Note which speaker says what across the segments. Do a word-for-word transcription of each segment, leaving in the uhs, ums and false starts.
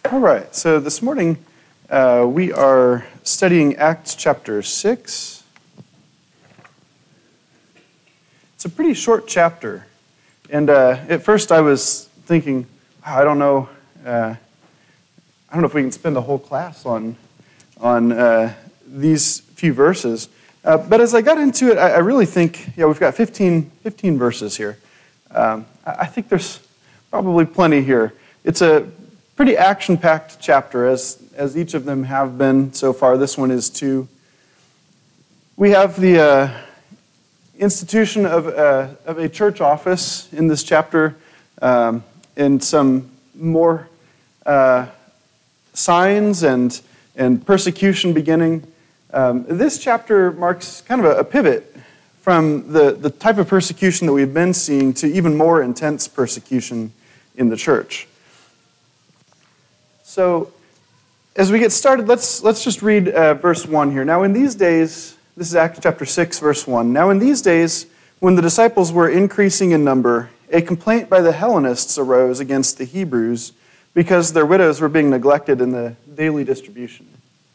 Speaker 1: All right, so this morning uh, we are studying Acts chapter six. It's a pretty short chapter, and uh, at first I was thinking, wow, I don't know, uh, I don't know if we can spend a whole class on on uh, these few verses. Uh, but as I got into it, I, I really think, yeah, we've got fifteen, fifteen verses here. Um, I, I think there's probably plenty here. It's a pretty action-packed chapter, as as each of them have been so far. This one is too. We have the uh, institution of, uh, of a church office in this chapter, um, and some more uh, signs and, and persecution beginning. Um, this chapter marks kind of a, a pivot from the, the type of persecution that we've been seeing to even more intense persecution in the church. So, as we get started, let's let's just read uh, verse one here. Now, in these days, this is Acts chapter six, verse one. Now, in these days, when the disciples were increasing in number, a complaint by the Hellenists arose against the Hebrews because their widows were being neglected in the daily distribution.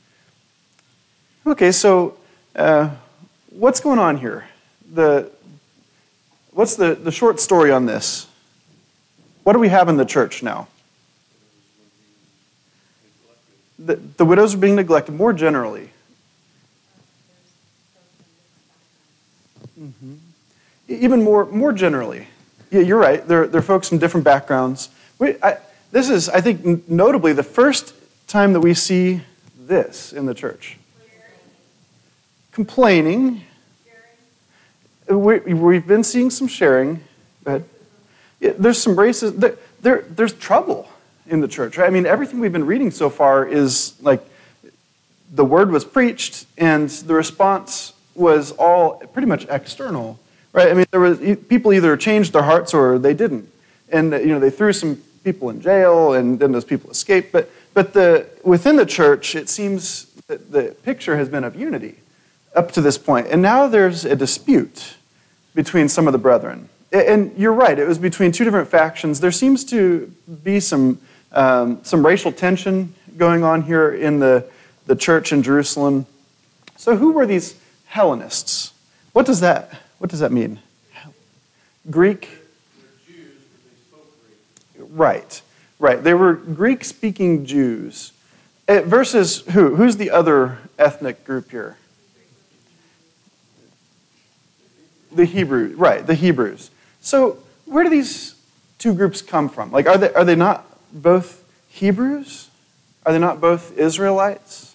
Speaker 1: Okay, so uh, what's going on here? The what's the, the short story on this? What do we have in the church now? The, the widows are being neglected more generally. Mm-hmm. Even more more generally. Yeah, you're right. They're, they're folks from different backgrounds. We, I, this is, I think, notably the first time that we see this in the church. Complaining. We, we've been seeing some sharing. But yeah, there's some racism. There, there, there's trouble in the church, right? I mean, everything we've been reading so far is like the word was preached and the response was all pretty much external, right? I mean, there was people either changed their hearts or they didn't, and you know they threw some people in jail, and then those people escaped. But but the within the church, it seems that the picture has been of unity up to this point, and now there's a dispute between some of the brethren. And you're right; it was between two different factions. There seems to be some. Um, some racial tension going on here in the, the church in Jerusalem. So who were these Hellenists? What does that what does that mean? Greek?
Speaker 2: They're Jews, but they spoke Greek.
Speaker 1: Right, right. They were Greek-speaking Jews. Uh, versus who? Who's the other ethnic group here? The Hebrews, right, the Hebrews. So where do these two groups come from? Like, are they are they not both Hebrews? Are they not both Israelites?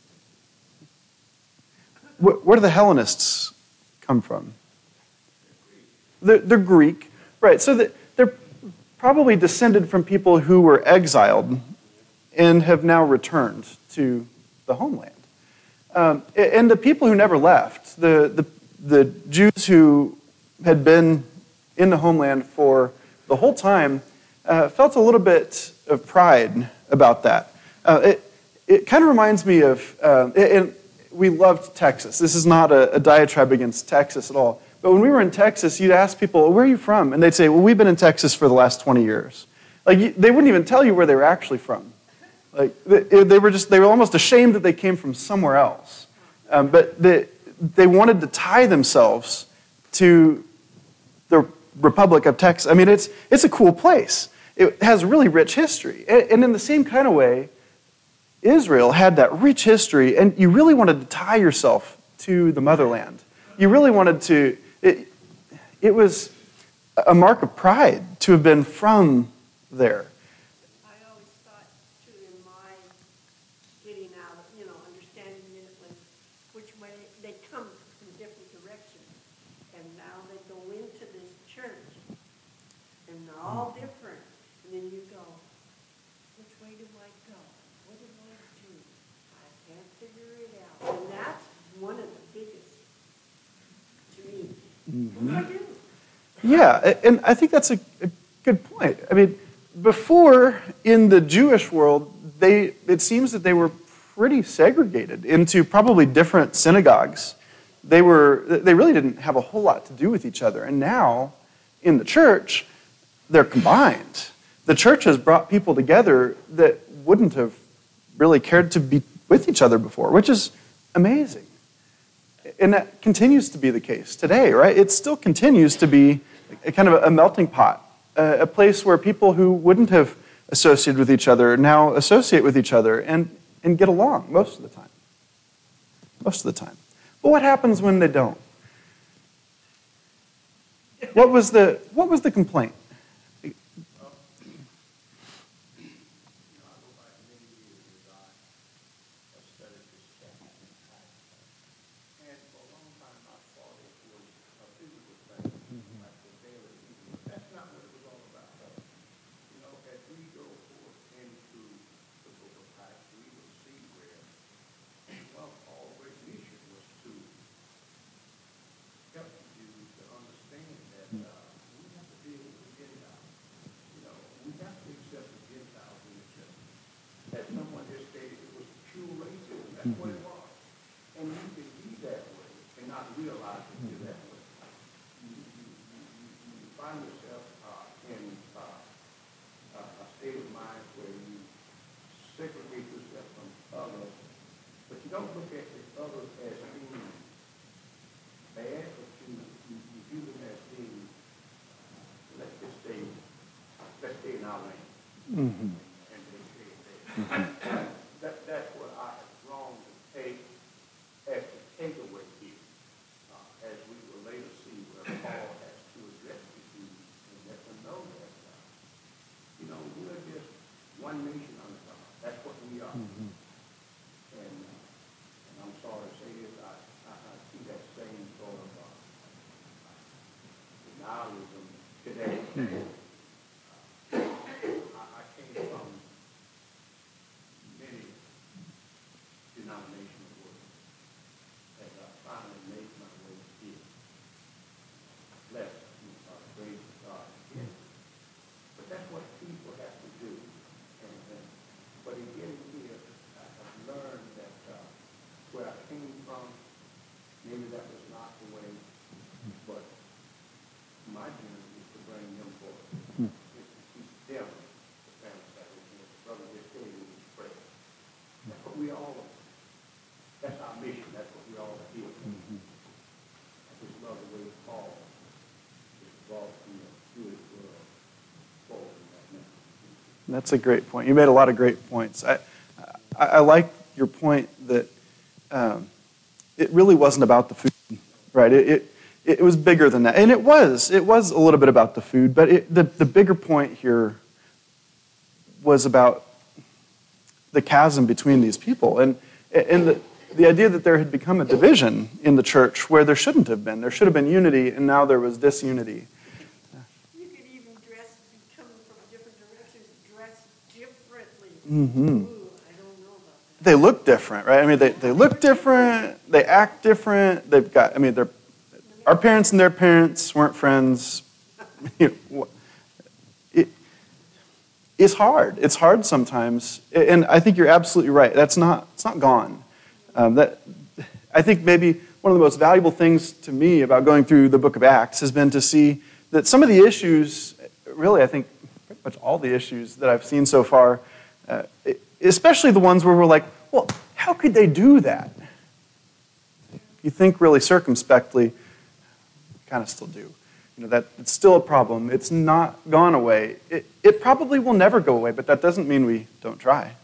Speaker 1: Where, where do the Hellenists come from? They're, they're Greek, right? So that they're probably descended from people who were exiled and have now returned to the homeland. Um, and the people who never left, the, the the Jews who had been in the homeland for the whole time, Uh, felt a little bit of pride about that. Uh, it it kind of reminds me of, uh, and we loved Texas. This is not a, a diatribe against Texas at all. But when we were in Texas, you'd ask people, where are you from? And they'd say, well, we've been in Texas for the last twenty years. Like, they wouldn't even tell you where they were actually from. Like, they, they were just, they were almost ashamed that they came from somewhere else. Um, but they, they wanted to tie themselves to the Republic of Texas. I mean, it's it's a cool place. It has really rich history. And in the same kind of way, Israel had that rich history, and you really wanted to tie yourself to the motherland. You really wanted to, it, it was a mark of pride to have been from there.
Speaker 3: I always thought, too, in my getting out of, you know, understanding minutely which way they come from different directions. And now they go into this church, and they're all different. And then you go, which way do I go? What do I do? I can't figure it out. And that's one of the biggest to me. Mm-hmm. What do I do?
Speaker 1: Yeah, and I think that's a, a good point. I mean, before in the Jewish world, they it seems that they were pretty segregated into probably different synagogues. They were they really didn't have a whole lot to do with each other. And now, in the church, they're combined. The church has brought people together that wouldn't have really cared to be with each other before, which is amazing. And that continues to be the case today, right? It still continues to be a kind of a melting pot, a, a place where people who wouldn't have associated with each other now associate with each other and, and get along most of the time. Most of the time. But what happens when they don't? What was the, what was the complaint?
Speaker 2: As someone just stated, it was pure racism. That's mm-hmm. what it was. And you can be that way and not realize that you're that way. You, you, you, you, you find yourself uh, in uh, a state of mind where you segregate yourself from others, but you don't look at the others as being bad, but you, you, you view them as being, let's just say, let's stay in our lane. Mm-hmm. Mm-hmm. that, that's what I have grown to take as the takeaway here, uh, as we will later see where Paul has to address the Jews and let them know that, uh, you know, we're just one nation under God. That's what we are. Mm-hmm. And, uh, and I'm sorry to say this, I, I, I see that same sort of uh, denialism today. Mm-hmm. uh, I, I came from many denominational work as I finally made my way here. Blessed, uh, praise God. Yeah. But that's what people have to do. And, and but in getting here, I have learned that uh, where I came from, maybe that was not the way, but my journey is to bring them forward. Hmm. Is to keep them the family that is brother just said in his prayer. That's what we all are. That's our mission. That's what we all are here for. Mm-hmm. I just love the way Paul just brought from the Jewish world forward in that message.
Speaker 1: That's a great point. You made a lot of great points. I, I, I like your point that um, it really wasn't about the food, right? It, it it was bigger than that, and it was. It was a little bit about the food, but it, the the bigger point here was about the chasm between these people, and and the, the idea that there had become a division in the church where there shouldn't have been. There should have been unity, and now there was disunity.
Speaker 3: You could even dress, coming from different directions, dress differently.
Speaker 1: Mm-hmm.
Speaker 3: Ooh, I don't know about that.
Speaker 1: They look different, right? I mean, they, they look different, they act different, they've got, I mean, they're, our parents and their parents weren't friends. You know, it, it's hard. It's hard sometimes, and I think you're absolutely right. That's not, it's not gone. Um, that, I think maybe one of the most valuable things to me about going through the book of Acts has been to see that some of the issues, really I think pretty much all the issues that I've seen so far, uh, especially the ones where we're like, well, how could they do that? If you think really circumspectly, kind of still do. You know, that it's still a problem. It's not gone away. It, it probably will never go away, but that doesn't mean we don't try.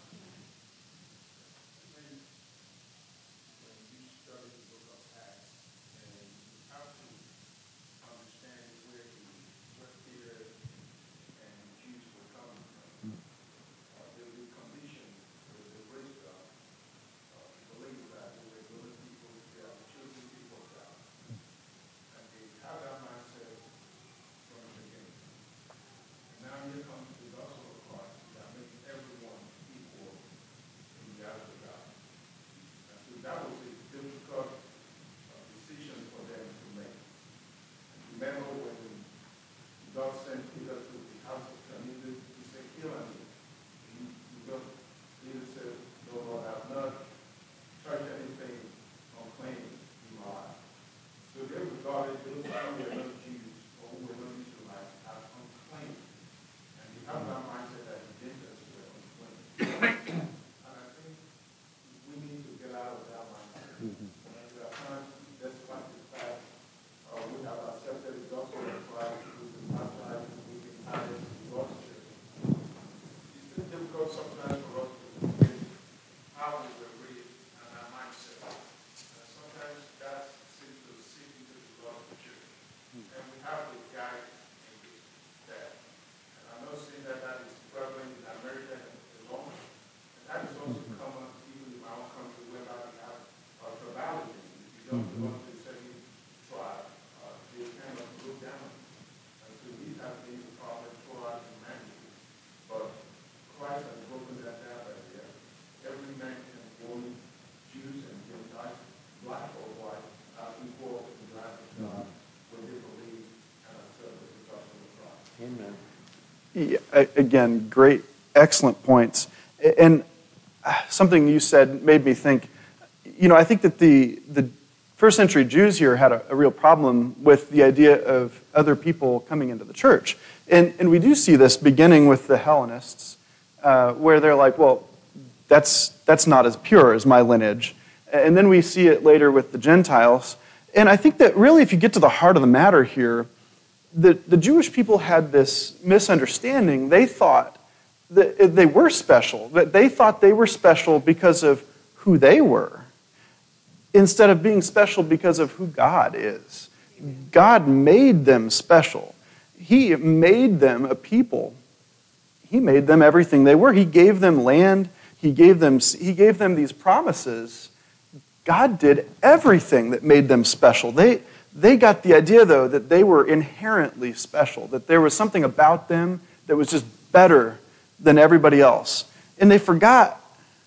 Speaker 2: struggle sometimes for us with how we were raised and our mindset. And sometimes that seems to seep into the blood of the church. And we have to guide and get that. And I'm not saying that that is prevalent in America alone. And that is also common even in my own country whereby we have a tribalism. If you don't belong to a certain tribe, uh, they kind of look down. And so these have been the problem throughout humanity. But Christ has broken that down barrier. Every man can born Jews and Gentiles, black or white, are equal in the eyes of God when they believe and accept the gospel of Christ.
Speaker 4: Amen.
Speaker 1: Yeah, again, great, excellent points. And something you said made me think, you know, I think that the, the first century Jews here had a, a real problem with the idea of other people coming into the church. And, and we do see this beginning with the Hellenists, uh, where they're like, well, that's, that's not as pure as my lineage. And then we see it later with the Gentiles. And I think that really, if you get to the heart of the matter here, the, the Jewish people had this misunderstanding. They thought that they were special, that they thought they were special because of who they were, instead of being special because of who God is. God made them special. He made them a people. He made them everything they were. He gave them land. He gave them, he gave them these promises. God did everything that made them special. They, they got the idea, though, that they were inherently special, that there was something about them that was just better than everybody else. And they forgot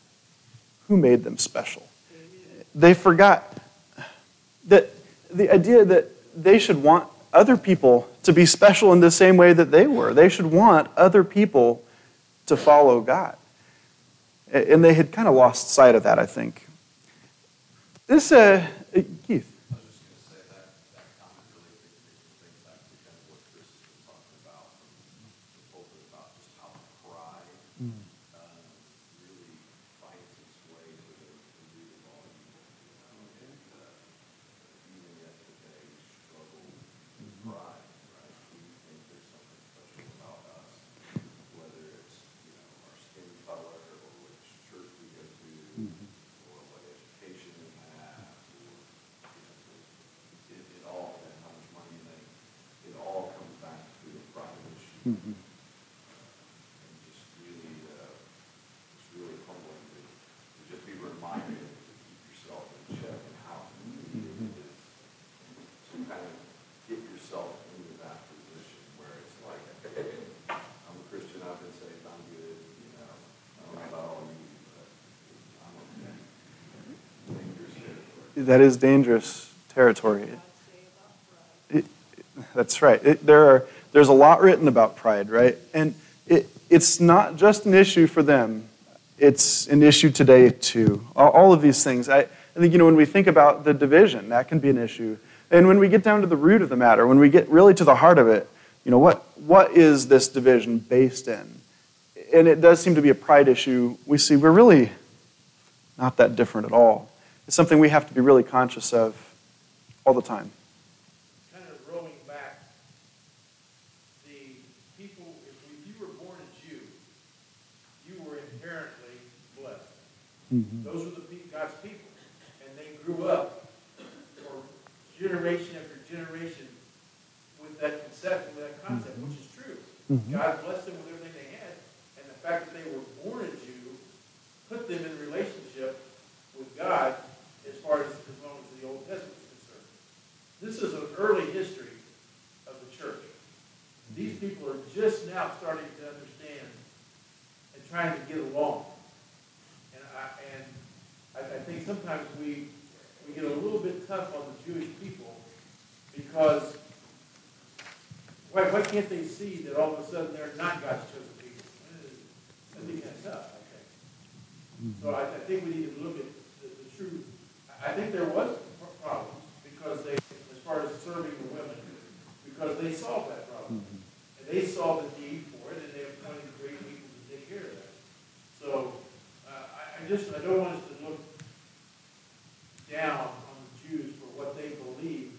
Speaker 1: who made them special. They forgot that the idea that they should want other people to be special in the same way that they were. They should want other people to follow God. And they had kind of lost sight of that, I think. This, uh, Keith.
Speaker 5: I was just going to say that that comment really brings things back to kind of what Chris has been talking about, the pulpit about just how pride
Speaker 1: Mm.
Speaker 5: um, really finds its way to the, the root of all evil. You know? And uh, even yet today, we struggle with pride, right? We think there's something special about us, whether it's you know our skin color or which church we go to,
Speaker 1: Mhm.
Speaker 5: or what education we have, or you know, it, it all, and how much money you make, it all comes back to a pride issue.
Speaker 1: Mhm.
Speaker 5: And just really, uh, it's really humbling to, to just be reminded to keep yourself in check and how easy it is to kind of get yourself into that position where it's like, I'm a Christian, I've been saved, I'm good, you know, I don't know about all you, but I'm okay. Dangerous territory.
Speaker 1: That is dangerous territory. It, that's right. It, there are, there's a lot written about pride, right? And it, it's not just an issue for them. It's an issue today, too. All, all of these things. I, I think, you know, when we think about the division, that can be an issue. And when we get down to the root of the matter, when we get really to the heart of it, you know, what what is this division based in? And it does seem to be a pride issue. We see we're really not that different at all. It's something we have to be really conscious of all the time.
Speaker 2: Kind of rolling back, the people, if you were born a Jew, you were inherently blessed.
Speaker 1: Mm-hmm.
Speaker 2: Those were the people, God's people. And they grew up for generation after generation with that conception, with that concept, which is true.
Speaker 1: Mm-hmm.
Speaker 2: God blessed them with everything they had. And the fact that they were born a Jew put them in relationship with God as far as as long as the Old Testament is concerned. This is an early history of the church. These people are just now starting to understand and trying to get along. And I, and I, I think sometimes we we get a little bit tough on the Jewish people because why, why can't they see that all of a sudden they're not God's chosen people? I think that's tough, I think. So I, I think we need to look at the, the truth. I think there was problems because they, as far as serving the women, because they solved that problem. Mm-hmm. And they saw the need for it, and they appointed great people to take care of that. So uh, I, I just, I don't want us to look down on the Jews for what they believed,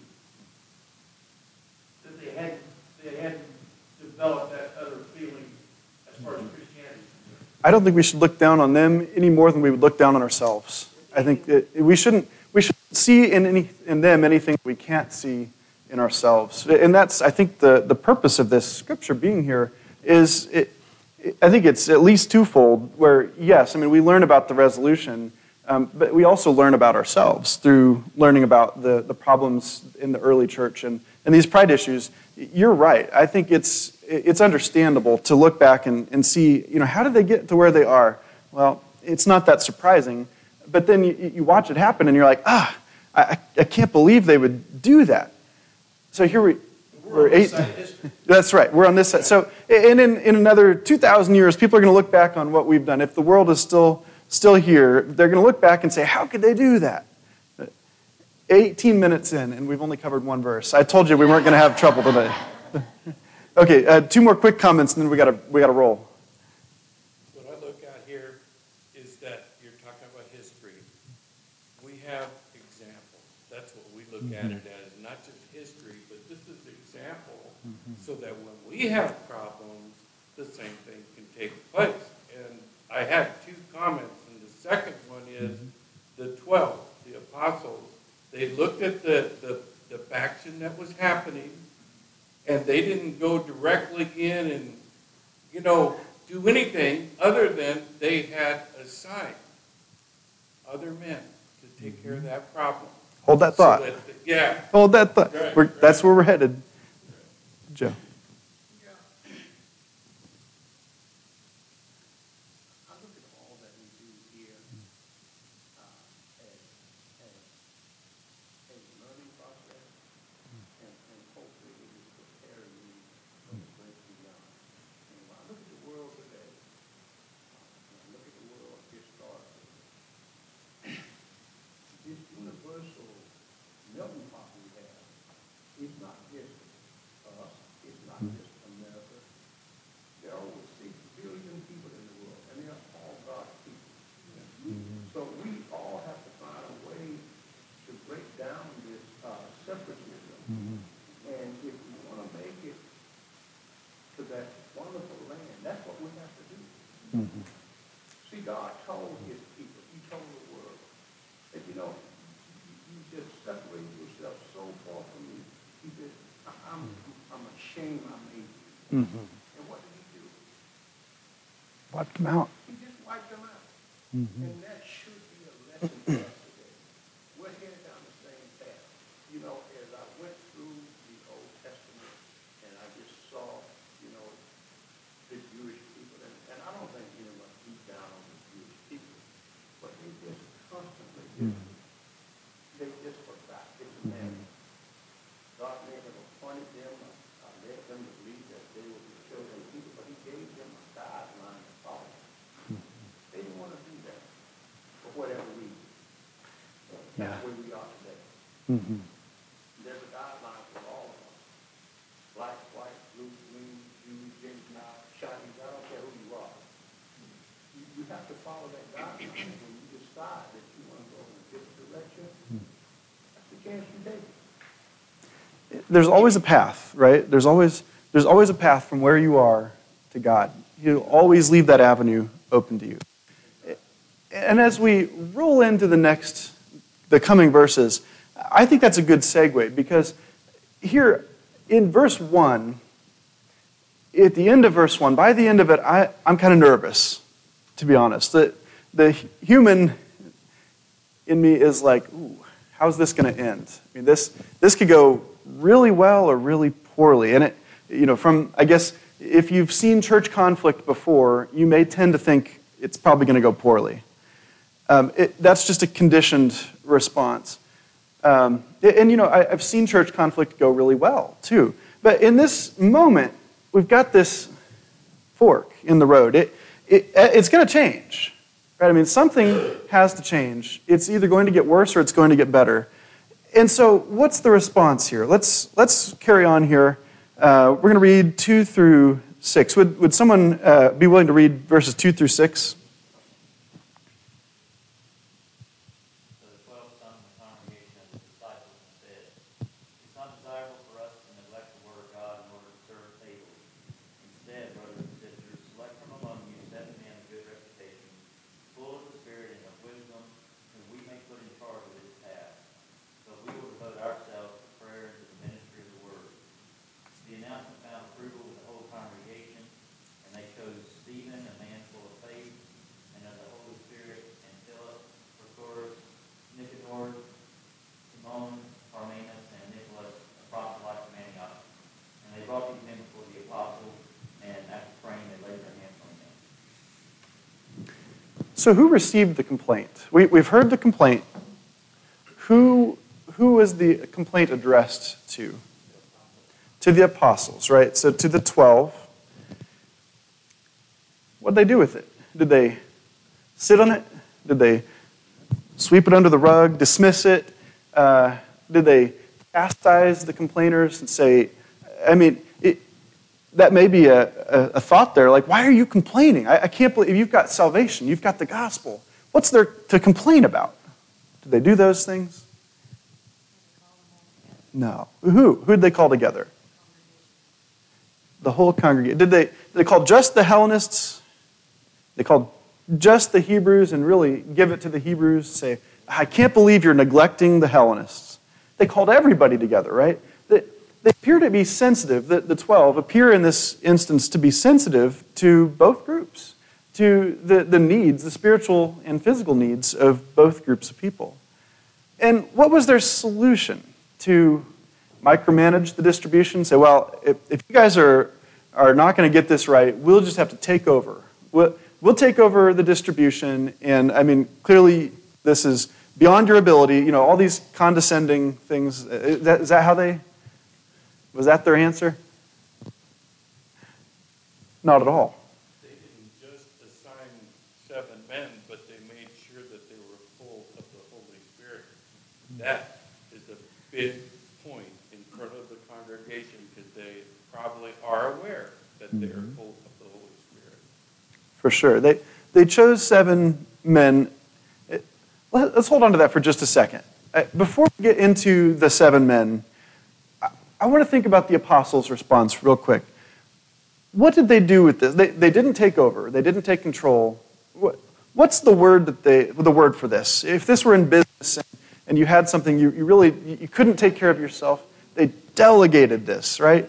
Speaker 2: that they hadn't, they hadn't developed that other feeling as far as Christianity is concerned.
Speaker 1: I don't think we should look down on them any more than we would look down on ourselves. I think that we shouldn't we should see in any in them anything we can't see in ourselves. And that's, I think, the, the purpose of this scripture being here is, it, I think it's at least twofold, where, yes, I mean, we learn about the resolution, um, but we also learn about ourselves through learning about the, the problems in the early church and, and these pride issues. You're right. I think it's it's understandable to look back and, and see, you know, how did they get to where they are? Well, it's not that surprising, but then you, you watch it happen and you're like, ah, I, I can't believe they would do that. So here we, we're, we're eight. That's right. We're on this side. So, and in, in another two thousand years, people are going to look back on what we've done. If the world is still still here, they're going to look back and say, how could they do that? eighteen minutes in, and we've only covered one verse. I told you we weren't going to have trouble today. Okay, uh, two more quick comments, and then we got to we got to roll.
Speaker 4: What I look at here is that you're talking about history. We have examples. That's what we look mm-hmm. at it as, not just history, but this is example, mm-hmm. so that when we have problems, the same thing can take place. And I have two comments, and the second one is mm-hmm. the twelve, the apostles. They looked at the, the, the faction that was happening, and they didn't go directly in and, you know, do anything other than they had assigned other men to take care of that problem.
Speaker 1: Hold that thought.
Speaker 4: So that the, yeah.
Speaker 1: Hold that thought.
Speaker 4: Right,
Speaker 1: we're,
Speaker 4: right.
Speaker 1: That's where we're headed. Joe.
Speaker 2: Mm-hmm. See, God told his people, he told the world, that, you know, you, you just separate yourself so far from me. He said, I'm, I'm ashamed I made you. Mm-hmm. And what did he do?
Speaker 1: Wiped them out.
Speaker 2: He just wiped them out.
Speaker 1: Mm-hmm.
Speaker 2: And that should be a lesson for us today. We're headed down the same path. You know, as I went through the Old Testament, and I just saw, you know, the Jewish people, and, and I don't think anyone beat down on the Jewish people, but they just constantly, mm-hmm. they just forgot. It's a man. God may have appointed them, uh, led them to believe that they were the children of people, but he gave them a guideline to follow. Mm-hmm. They didn't want to do that for whatever reason. That's yeah. where we are today. Mm-hmm. There's a guideline for all of us. Black, white, blue, green, Jew, Gentile, Chinese, I don't care who you are. You, you have to follow that guideline. When you decide that you want to go in a different direction, that's the chance you take.
Speaker 1: There's always a path, right? There's always there's always a path from where you are to God. He'll always leave that avenue open to you. And as we roll into the next, the coming verses, I think that's a good segue, because here in verse one, at the end of verse one, by the end of it, I, I'm kind of nervous, to be honest. The, the human in me is like, ooh, how's this going to end? I mean, this this could go really well or really poorly. And it, you know, from, I guess, if you've seen church conflict before, you may tend to think it's probably going to go poorly. Um, it, that's just a conditioned response. Um, and, you know, I, I've seen church conflict go really well, too. But in this moment, we've got this fork in the road. It, it, it's going to change, right? I mean, something has to change. It's either going to get worse or it's going to get better. And so what's the response here? Let's, let's carry on here. Uh, we're going to read two through six. Would, would someone uh, be willing to read verses two through six?
Speaker 6: Instead, brothers and sisters, select from among you seven men of good
Speaker 1: So who received the complaint? We, we've heard the complaint. Who, who was the complaint addressed to? To the apostles, right? So to the twelve. What did they do with it? Did they sit on it? Did they sweep it under the rug, dismiss it? Uh, did they chastise the complainers and say, I mean, it, that may be a, a, a thought there, like, why are you complaining? I, I can't believe you've got salvation, you've got the gospel. What's there to complain about? Did they do those things? No. Who? Who did they call together? The whole congregation. Did they, did they call just the Hellenists? They called just the Hebrews and really give it to the Hebrews, say, I can't believe you're neglecting the Hellenists. They called everybody together, right? They, they appear to be sensitive, the, the twelve appear in this instance to be sensitive to both groups, to the, the needs, the spiritual and physical needs of both groups of people. And what was their solution? To micromanage the distribution, say, well, if, if you guys are, are not going to get this right, we'll just have to take over. We'll, we'll take over the distribution, and I mean, clearly this is beyond your ability, you know, all these condescending things. Is that, is that how they, was that their answer? Not at all.
Speaker 4: They didn't just assign seven men, but they made sure that they were full of the Holy Spirit. That is a big point in front of the congregation, because they probably are aware that they are full of the Holy Spirit.
Speaker 1: For sure. They, they chose seven men. It, let, let's hold on to that for just a second. Uh, before we get into the seven men, I, I want to think about the apostles' response real quick. What did they do with this? They, they didn't take over. They didn't take control. What, what's the word that they, the word for this? If this were in business and, and you had something you, you really, you couldn't take care of yourself, they delegated this, right?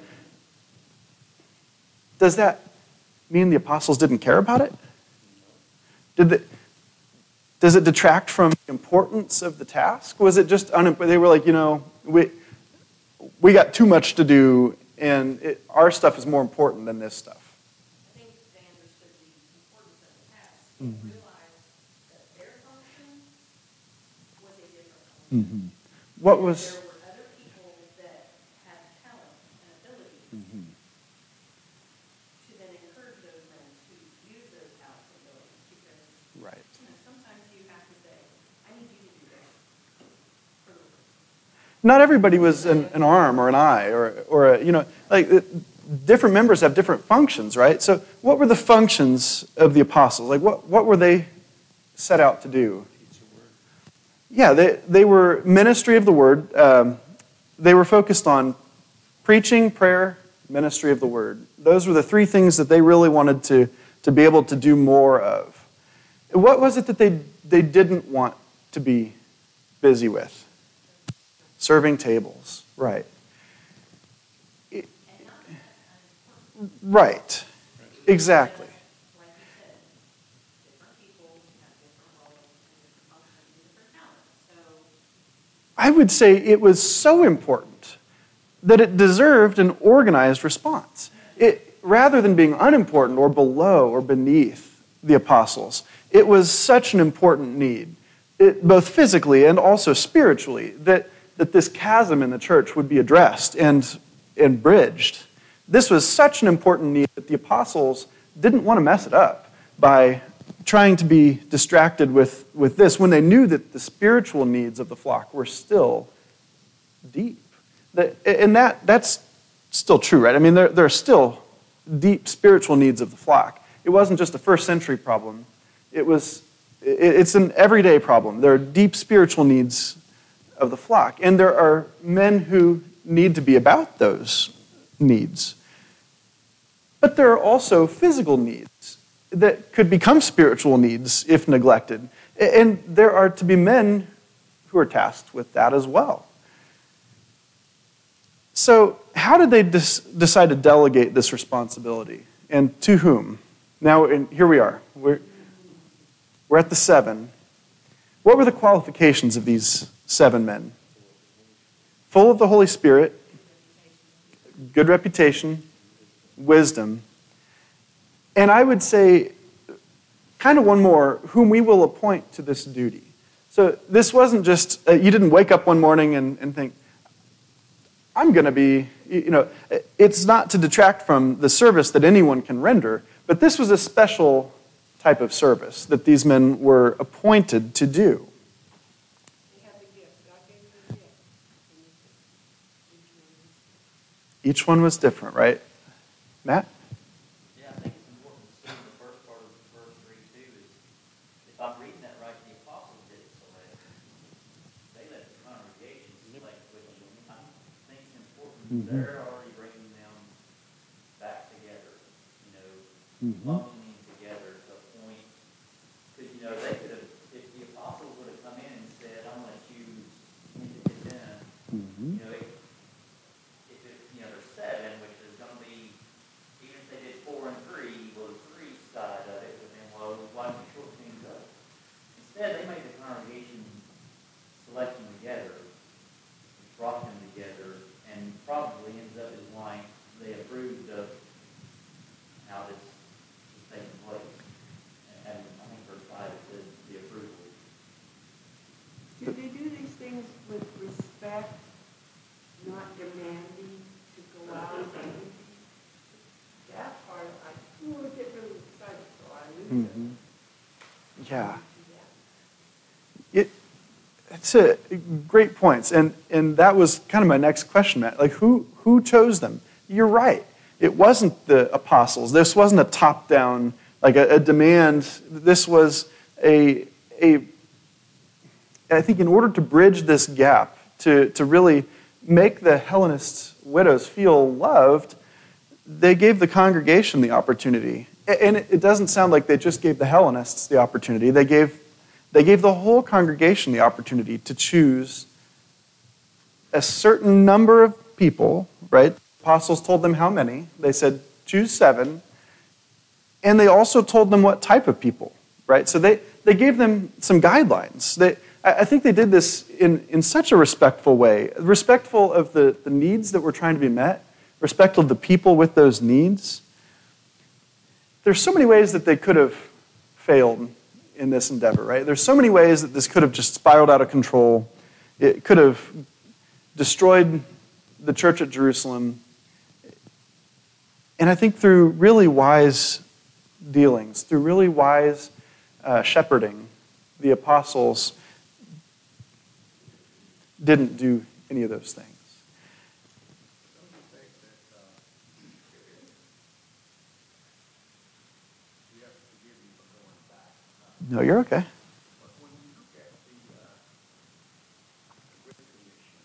Speaker 1: Does that mean the apostles didn't care about it? Did they, does it detract from the importance of the task? Was it just, un, they were like, you know, we, we got too much to do, and it, our stuff is more important than this stuff?
Speaker 6: I think they understood the importance of the task and mm-hmm. realized that their function was a different function.
Speaker 1: Mm-hmm. What was...
Speaker 6: There were other people that had talent and ability mm-hmm. to then encourage those men to use those talents and abilities, because
Speaker 1: right.
Speaker 6: you know, sometimes you have to say, I need you to do this for the Lord.
Speaker 1: Not everybody was an, an arm or an eye or, or a, you know, like different members have different functions, right? So what were the functions of the apostles? Like what, what were they set out to do? Yeah, they, they were ministry of the word. Um, they were focused on preaching, prayer, ministry of the word. Those were the three things that they really wanted to, to be able to do more of. What was it that they, they didn't want to be busy with? Serving tables, right. It, right, exactly.
Speaker 6: Like you said, different people have different roles and different functions and different talents. So
Speaker 1: I would say it was so important that it deserved an organized response. It, rather than being unimportant or below or beneath the apostles, it was such an important need, it, both physically and also spiritually, that that this chasm in the church would be addressed and, and bridged. This was such an important need that the apostles didn't want to mess it up by trying to be distracted with, with this when they knew that the spiritual needs of the flock were still deep. That, and that, that's still true, right? I mean, there, there are still deep spiritual needs of the flock. It wasn't just a first century problem. It was, it, it's an everyday problem. There are deep spiritual needs of the flock. And there are men who need to be about those needs. But there are also physical needs that could become spiritual needs if neglected. And there are to be men who are tasked with that as well. So how did they dis- decide to delegate this responsibility? And to whom? Now, and here we are. We're, we're at the seven. What were the qualifications of these seven men? Full of the Holy Spirit, good reputation, wisdom, and I would say kind of one more, whom we will appoint to this duty. So this wasn't just, uh, you didn't wake up one morning and, and think, I'm going to be, you know, it's not to detract from the service that anyone can render, but this was a special type of service that these men were appointed to do.
Speaker 3: They had the gift. God gave them a gift.
Speaker 1: Each one was different, right? Matt?
Speaker 7: Yeah, I think it's important to see in the first part of verse three too is, if I'm reading that right, the apostles didn't select. They let the congregation select which, I think it's important.
Speaker 1: Mhm.
Speaker 7: They're already bringing them back together, you know,
Speaker 1: Mhm.
Speaker 7: functioning together to a point. Because, you know, they could have, if the apostles would have come in and said, I'm going to choose independent,
Speaker 1: Mhm.
Speaker 7: you know, it, if it, you know, there's seven, which is going to be, even if they did four and three, well, the three side of it, but then, well, why don't we short things up? Instead, they made the congregation select them together, which brought them together, and probably ends up as why they approved of how this is taking place. And, and I think verse five it says the approval.
Speaker 3: Did they do these things with respect, not demanding to go out and anything? That part, I ooh, I get really excited, so I lose it.
Speaker 1: Mhm. Yeah.
Speaker 3: Yeah.
Speaker 1: It, it's a great points, and and that was kind of my next question, Matt. Like, who who chose them? You're right. It wasn't the apostles. This wasn't a top-down, like a, a demand. This was a a. I think in order to bridge this gap, to to really make the Hellenist widows feel loved, they gave the congregation the opportunity. And it doesn't sound like they just gave the Hellenists the opportunity. They gave, they gave the whole congregation the opportunity to choose a certain number of people, right? Apostles told them how many. They said, choose seven. And they also told them what type of people, right? So they, they gave them some guidelines. They, I think they did this in, in such a respectful way, respectful of the, the needs that were trying to be met, respectful of the people with those needs. There's so many ways that they could have failed in this endeavor, right? There's so many ways that this could have just spiraled out of control. It could have destroyed the church at Jerusalem. And I think through really wise dealings, through really wise uh, shepherding, the apostles didn't do any of those things. No, you're okay.
Speaker 2: But when you look at the, uh, the Great Commission,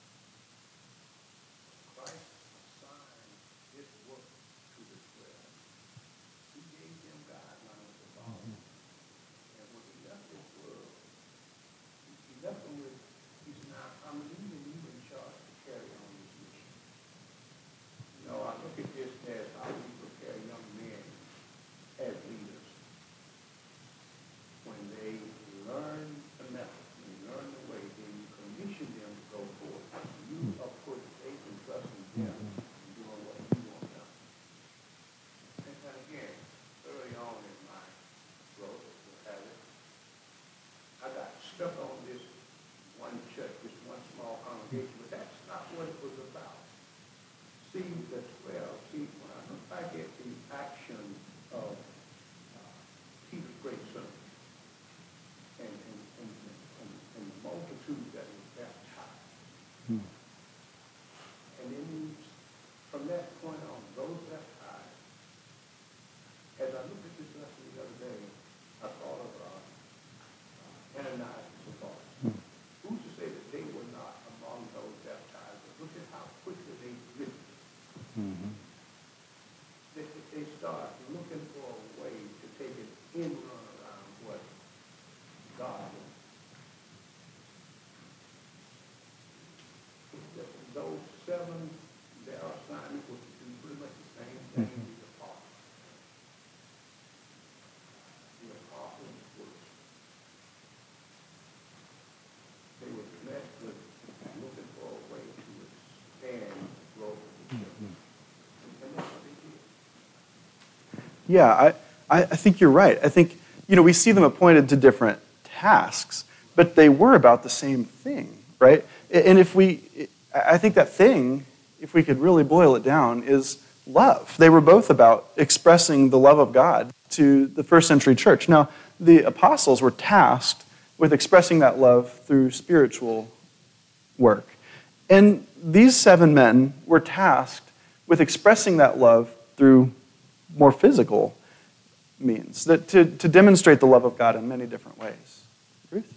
Speaker 2: Christ assigned his work to the twelve. He gave them guidelines to follow. And when he left this world, he, he left them with, he said, now I'm leaving you in charge to carry on this mission. You know, I look at this as how we prepare young men as leaders. When they learn the method, when they learn the way, then you commission them to go forth. You are putting faith and trust in them and doing what you want done. And, and again, early on in my growth, we'll have it, I got stuck on this one church, this one small congregation, but that's not what it was about. See, the twelve, see, when I look back at the action of uh, Peter's great sermon, and, and, and, and, and the multitude that was baptized.
Speaker 1: Hmm.
Speaker 2: And then from that point on, those baptized, as I looked at this lesson the other day, I thought of uh, uh, Ananias and Sapphira.
Speaker 1: Hmm.
Speaker 2: Who's to say that they were not among those baptized? But look at how quickly they drifted.
Speaker 1: Mm-hmm.
Speaker 2: They, they start looking for a way to take an end run around what God wants. Those seven, their assignment was to do pretty much the same thing
Speaker 1: Mhm.
Speaker 2: with the apostles. The apostles were, they were blessed with looking for a way to expand the growth of the church.
Speaker 1: Mhm.
Speaker 2: And that's what they did.
Speaker 1: Yeah, I, I I think you're right. I think you know, we see them appointed to different tasks, but they were about the same thing, right? And if we, I think that thing, if we could really boil it down, is love. They were both about expressing the love of God to the first century church. Now, the apostles were tasked with expressing that love through spiritual work. And these seven men were tasked with expressing that love through more physical means, that to, to demonstrate the love of God in many different ways. Ruth?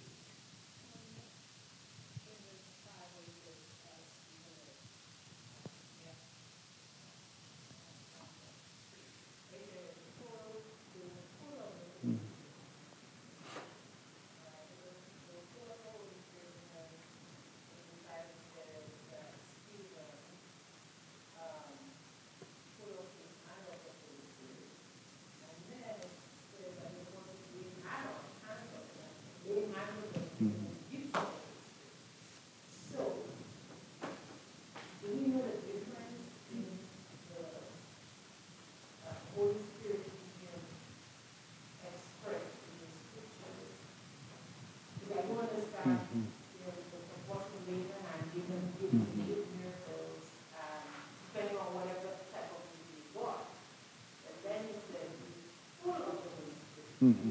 Speaker 1: Mm-hmm.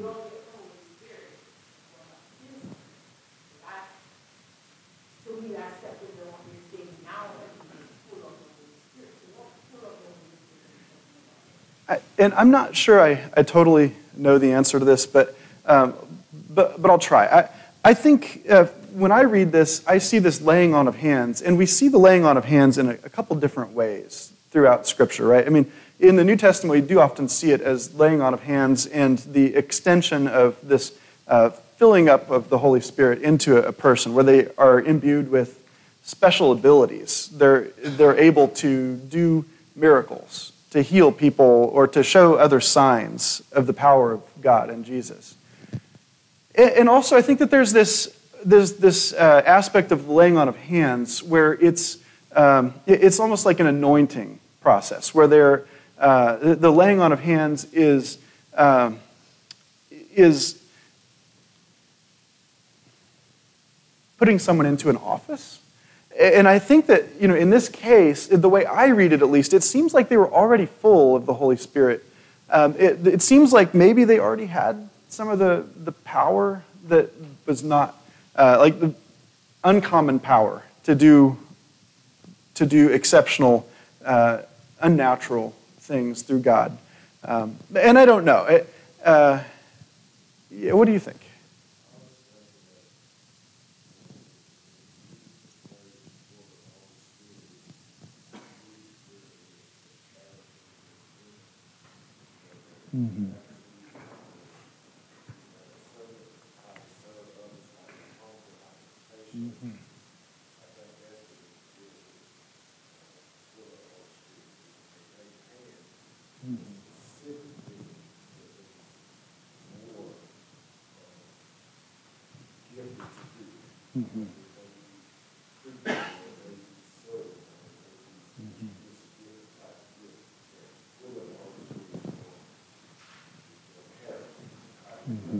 Speaker 1: I, and I'm not sure I, I totally know the answer to this, but um, but but I'll try. I I think uh, when I read this, I see this laying on of hands, and we see the laying on of hands in a, a couple different ways throughout Scripture, right? I mean, in the New Testament, we do often see it as laying on of hands and the extension of this uh, filling up of the Holy Spirit into a, a person, where they are imbued with special abilities. They're they're able to do miracles, to heal people, or to show other signs of the power of God and Jesus. And also, I think that there's this there's this uh, aspect of laying on of hands where it's um, it's almost like an anointing process, where they're uh, the, the laying on of hands is um, is putting someone into an office. And I think that, you know, in this case, the way I read it at least, it seems like they were already full of the Holy Spirit. Um, it, it seems like maybe they already had some of the, the power that was not, uh, like the uncommon power to do, to do exceptional, uh, unnatural things through God. Um, and I don't know. It, uh, yeah, what do you think? Mm-hmm. Mm-hmm. Mm-hmm. Mm-hmm.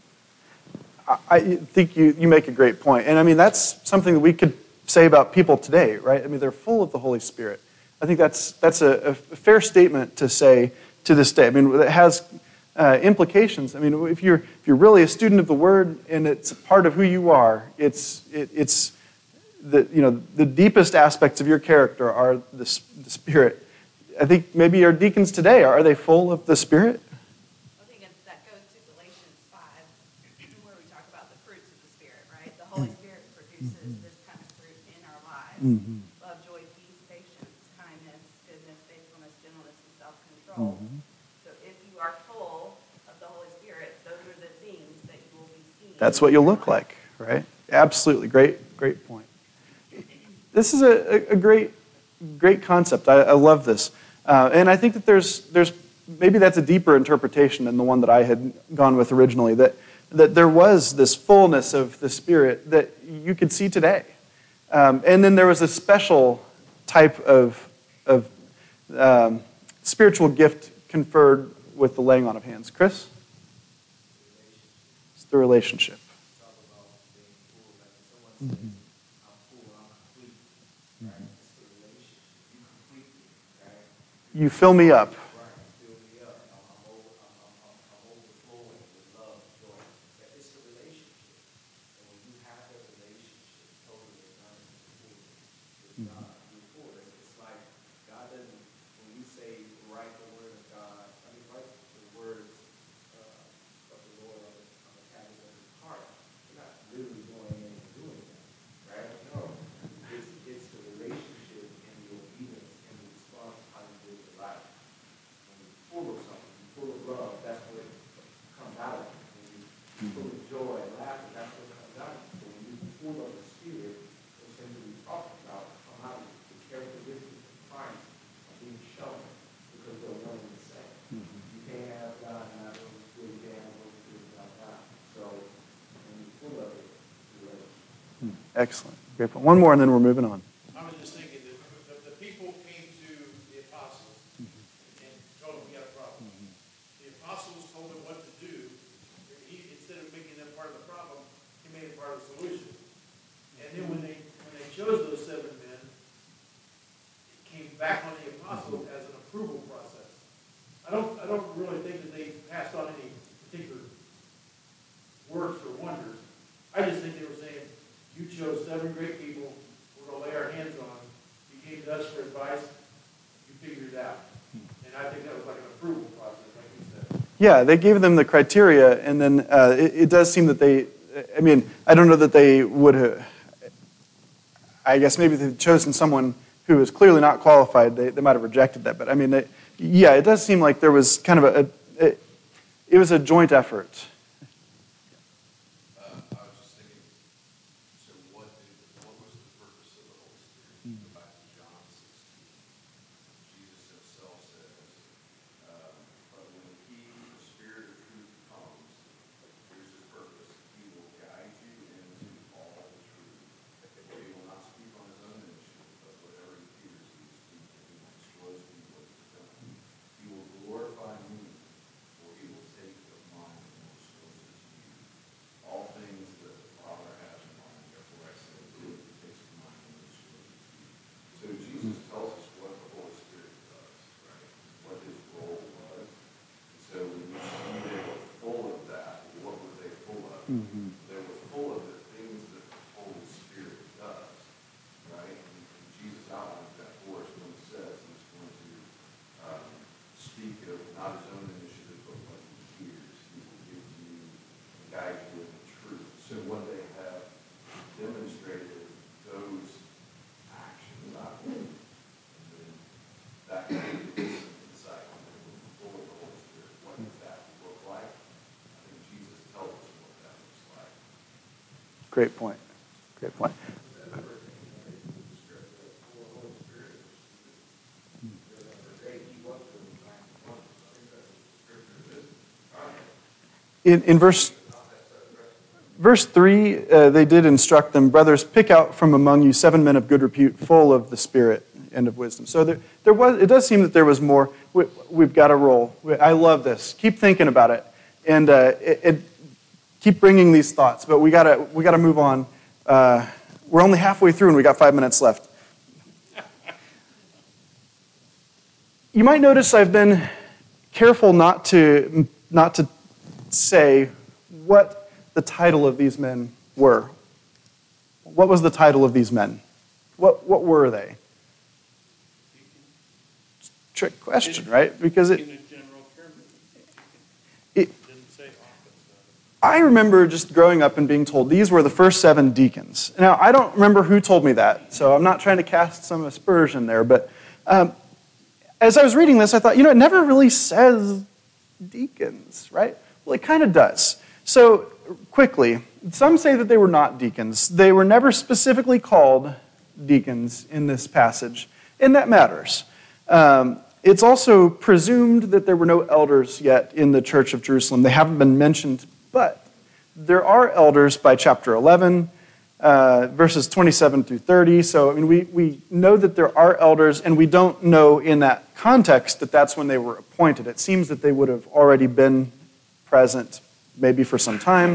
Speaker 1: I think you, you make a great point. And I mean, that's something that we could say about people today, right? I mean, they're full of the Holy Spirit. I think that's that's a, a fair statement to say to this day. I mean, it has uh, implications. I mean, if you're if you're really a student of the Word and it's part of who you are, it's it, it's the you know the deepest aspects of your character are the, the Spirit. I think maybe our deacons today, are they full of the Spirit?
Speaker 6: I think that goes to Galatians five, where we talk about the fruits of the Spirit, right? The Holy Spirit produces mm-hmm. this kind of fruit in our lives. Mm-hmm. Love, joy, peace, patience, kindness, goodness, faithfulness, gentleness, and self-control. Mm-hmm. So if you are full of the Holy Spirit, those are the things that you will be seeing.
Speaker 1: That's what you'll look like, right? Absolutely. Great, great point. This is a, a great, great concept. I, I love this. Uh, and I think that there's there's maybe that's a deeper interpretation than the one that I had gone with originally, that that there was this fullness of the Spirit that you could see today. Um, and then there was a special type of, of um, spiritual gift conferred with the laying on of hands. Chris? the relationship.
Speaker 2: Talk about being full, like if someone says, I'm full, I'm complete, right? It's the relationship. You complete me, right?
Speaker 1: You fill me up.
Speaker 2: Right, you fill me up. I'm, I'm, over, I'm, I'm, I'm, I'm overflowing with love, joy. That it's the relationship. And when you have that relationship, totally acknowledge the fullness with God, you're full. It's, it's like God doesn't, when you say write the word of God, I mean write the words uh, of the Lord on the, on the tablets of his heart. You're not literally going in and doing that, right? No. It's, it's the relationship and the obedience and the response of how you live your life. When you're full of something, you're full of love, that's what comes out of it. When you're full of joy and laughter, that's what comes out of it. But when you're full of the Spirit, those things that we talked about come out of it. The characteristics of Christ are being shown because they're one and the same. You can't have God and not Holy Spirit. You can't have Holy Spirit without God. So when you're full of it, you're ready.
Speaker 1: Excellent. Great point. One more and then we're moving on.
Speaker 8: I was just thinking that the, the people came to the apostles and told them we got a problem. The apostles told them what to do. He, instead of making them part of the problem, he made it part of the solution. And then when they when they chose those seven men, it came back on the apostles as an approval process. I don't I don't really think that they passed on any particular works or wonders. I just think they were saying, you chose seven great people we're going to lay our hands on. You came to us for advice. You figured it out. And I think that was like an approval process, like you said.
Speaker 1: Yeah, they gave them the criteria, and then uh, it, it does seem that they, I mean, I don't know that they would have, I guess maybe they'd chosen someone who was clearly not qualified. They, they might have rejected that. But I mean, they, yeah, it does seem like there was kind of a, a it, it was a joint effort.
Speaker 5: Uh, I was just thinking, so what did, what was the purpose of the Holy Spirit? Go back to John sixteen. Jesus himself says, um, but when he, the Spirit of truth, comes, here's his purpose. He will guide you into all the truth. For he will not speak on his own initiative, but whatever he hears, he will speak, and he will disclose to you what he has done. He will glorify me, for he will take of mine and will disclose it to you. All things that the Father has in mind, therefore I say, do it. He takes of mine and will disclose it to you. So Jesus tells us what the Holy Spirit does, right? What his role was. And so when you see they were full of that, what were they full of?
Speaker 1: Mm-hmm.
Speaker 5: They were full of the things that the Holy Spirit does, right? And Jesus outlines that for us when he says he's going to um, speak of not his own initiative, but what he hears. He will give to you and guide you in the truth. So when they have demonstrated those actions out there, and then that can give us some insight on the full of the Holy Spirit. What does that look like? I think Jesus tells us what that looks like.
Speaker 1: Great point. Great point. In, in verse verse three, uh, they did instruct them, brothers, pick out from among you seven men of good repute, full of the Spirit and of wisdom. So there, there was. It does seem that there was more. We, we've got to roll. We, I love this. Keep thinking about it, and uh, it, it, keep bringing these thoughts. But we gotta we gotta move on. Uh, we're only halfway through, and we got five minutes left. You might notice I've been careful not to not to say what the title of these men were. What was the title of these men? What what were they? Trick question, right? Because it,
Speaker 4: In a general term,
Speaker 1: it
Speaker 4: didn't say office.
Speaker 1: I remember just growing up and being told these were the first seven deacons. Now, I don't remember who told me that, so I'm not trying to cast some aspersion there, but um, as I was reading this, I thought, you know, it never really says deacons, right? Well, it kind of does. So, quickly, some say that they were not deacons. They were never specifically called deacons in this passage, and that matters. Um, it's also presumed that there were no elders yet in the church of Jerusalem. They haven't been mentioned, but there are elders by chapter eleven, uh, verses twenty-seven through thirty. So, I mean, we, we know that there are elders, and we don't know in that context that that's when they were appointed. It seems that they would have already been present maybe for some time.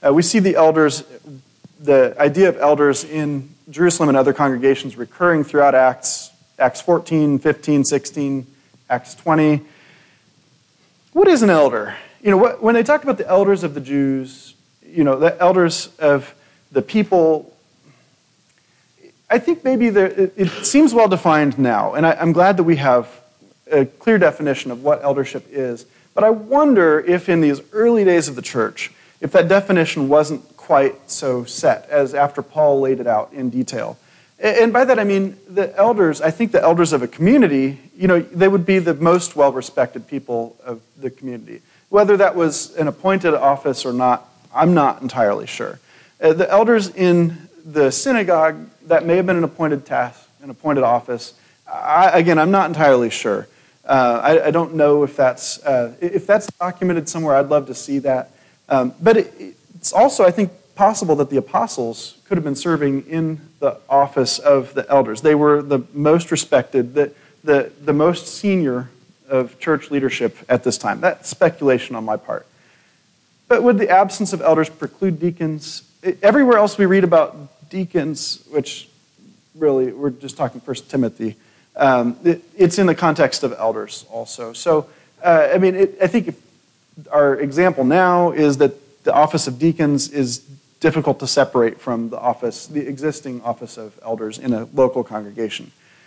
Speaker 1: Uh, we see the elders, the idea of elders in Jerusalem and other congregations recurring throughout Acts, Acts fourteen, fifteen, sixteen, Acts twenty. What is an elder? You know, what, when they talk about the elders of the Jews, you know, the elders of the people, I think maybe there, it, it seems well defined now, and I, I'm glad that we have a clear definition of what eldership is. But I wonder if in these early days of the church, if that definition wasn't quite so set as after Paul laid it out in detail. And by that I mean the elders, I think the elders of a community, you know, they would be the most well-respected people of the community. Whether that was an appointed office or not, I'm not entirely sure. Uh, the elders in the synagogue, that may have been an appointed task, an appointed office. I, again, I'm not entirely sure. Uh, I, I don't know if that's uh, if that's documented somewhere. I'd love to see that. Um, but it, it's also, I think, possible that the apostles could have been serving in the office of the elders. They were the most respected, the, the, the most senior of church leadership at this time. That's speculation on my part. But would the absence of elders preclude deacons? Everywhere else we read about deacons, which really, we're just talking First Timothy, um, it, it's in the context of elders also. So, uh, I mean, it, I think if our example now is that the office of deacons is difficult to separate from the office, the existing office of elders in a local congregation.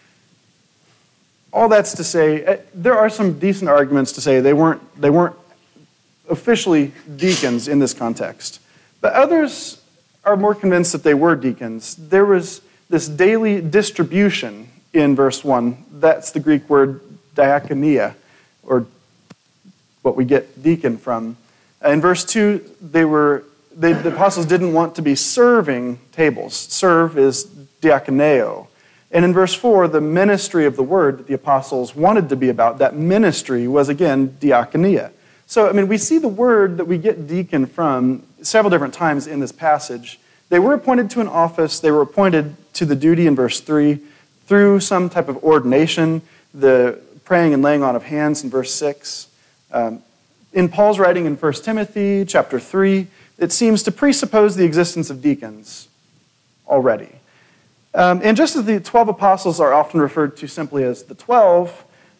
Speaker 1: All that's to say, there are some decent arguments to say they weren't they weren't officially deacons in this context. But others are more convinced that they were deacons. There was this daily distribution in verse one. That's the Greek word diakonia, or what we get deacon from. In verse two, they were they, the apostles didn't want to be serving tables. Serve is diakoneo. And in verse four, the ministry of the word that the apostles wanted to be about, that ministry was again diakonia. So, I mean, we see the word that we get deacon from several different times in this passage. They were appointed to an office. They were appointed to the duty in verse three through some type of ordination, the praying and laying on of hands in verse six. Um, in Paul's writing in First Timothy chapter three, it seems to presuppose the existence of deacons already. Um, and just as the twelve apostles are often referred to simply as the twelve,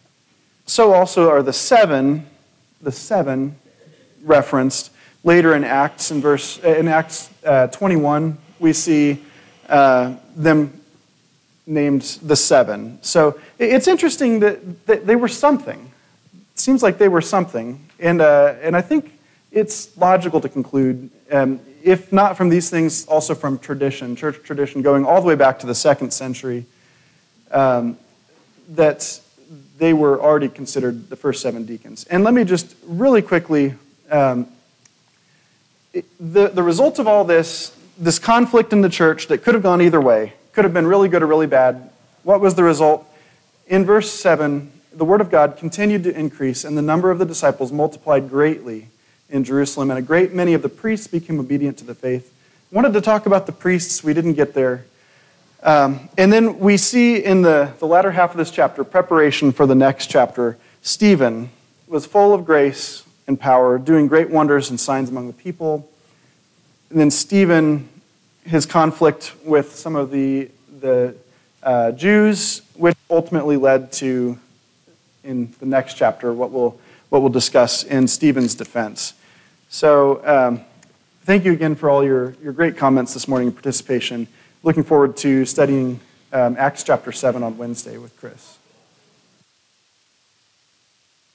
Speaker 1: so also are the seven, the seven referenced later in Acts. In verse in Acts uh, twenty-one, we see uh, them named the seven. So it's interesting that, that they were something. It seems like they were something, and uh, and I think it's logical to conclude, um, if not from these things, also from tradition, church tradition, going all the way back to the second century, um, that they were already considered the first seven deacons. And let me just really quickly, um, it, the, the result of all this, this conflict in the church that could have gone either way, could have been really good or really bad. What was the result? In verse seven, the word of God continued to increase, and the number of the disciples multiplied greatly in Jerusalem, and a great many of the priests became obedient to the faith. I wanted to talk about the priests. We didn't get there. Um, and then we see in the, the latter half of this chapter, preparation for the next chapter, Stephen was full of grace and power, doing great wonders and signs among the people. And then Stephen, his conflict with some of the, the uh, Jews, which ultimately led to, in the next chapter, what we'll, what we'll discuss in Stephen's defense. So um, thank you again for all your, your great comments this morning and participation. Looking forward to studying um, Acts chapter seven on Wednesday with Chris.